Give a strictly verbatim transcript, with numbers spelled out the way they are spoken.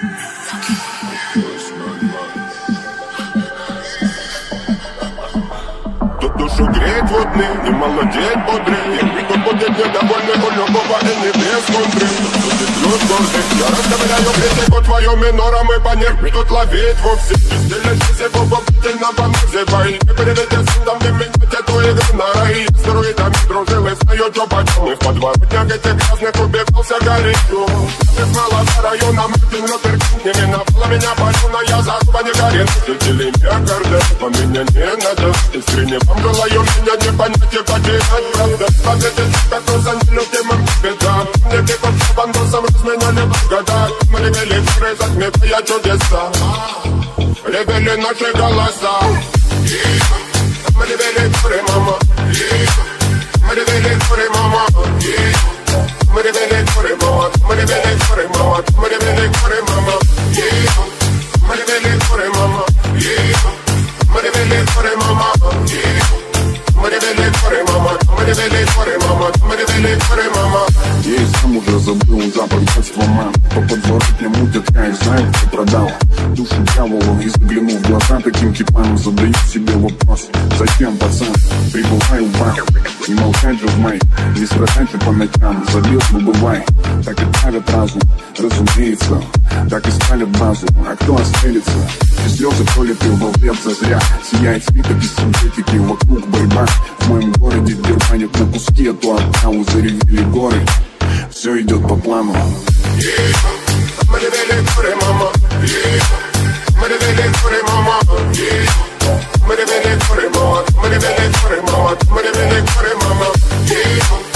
Душу греть водный и молодеть бодрый. Кто будет недовольный, у любого и не без контры. Тут плюс гордый, я расставляю критику твою минором и по ним тут ловить вовсе. Стильно здесь его попытельно поназывай. Не передайте сундам, не менять эту игру на рай. Стероидами дружил и знаю, что почем. И в подворотнях этих грязных убегался горячо. Без малого района Мартин Лютер Кинг не миновала меня полюна, я за руба не горит. Жители миокарда, по меня не надо. Искренне вам желаю меня не понять и потерять, правда. Поверьте, как то за нелюбимым беда. Мне бегут с бандосом, разменяли в годах. Мы ревели горы, затмевая чудеса. Ревели наши голоса. Мы ревели горы, мама. Мы ревели горы, мама. Мы ревели горы, мама. Мы ревели горы, мама. Мы ревели горы, мама. Мы ревели горы, мама. Мы ревели горы, мама. Мы ревели горы, мама. Мы ревели горы, мама. Мы ревели горы, мама. Я и сам уже забыл запах детства мам. По подворотне мутят, я их знаю, кто продал душу дьяволу. И заглянув в глаза таким типам, задаю себе вопрос: зачем, пацан, прибываю в бар? Не молчать же в май, не страдать же по ночам. Забил, ну бывай, так и травят разум, разумеется. Так и спалят базу, а кто осмелится? И слезы пролиты в волбец зря. Сияет свиток из синтетики, вокруг борьба. В моем городе дербанят на куски эту оттаву. Заревели горы, все идет по плану. Мы ревели горы, мама. Мы ревели горы, мама. Мы ревели горы, мама. Мы ревели горы, мама. Мы ревели горы, мама.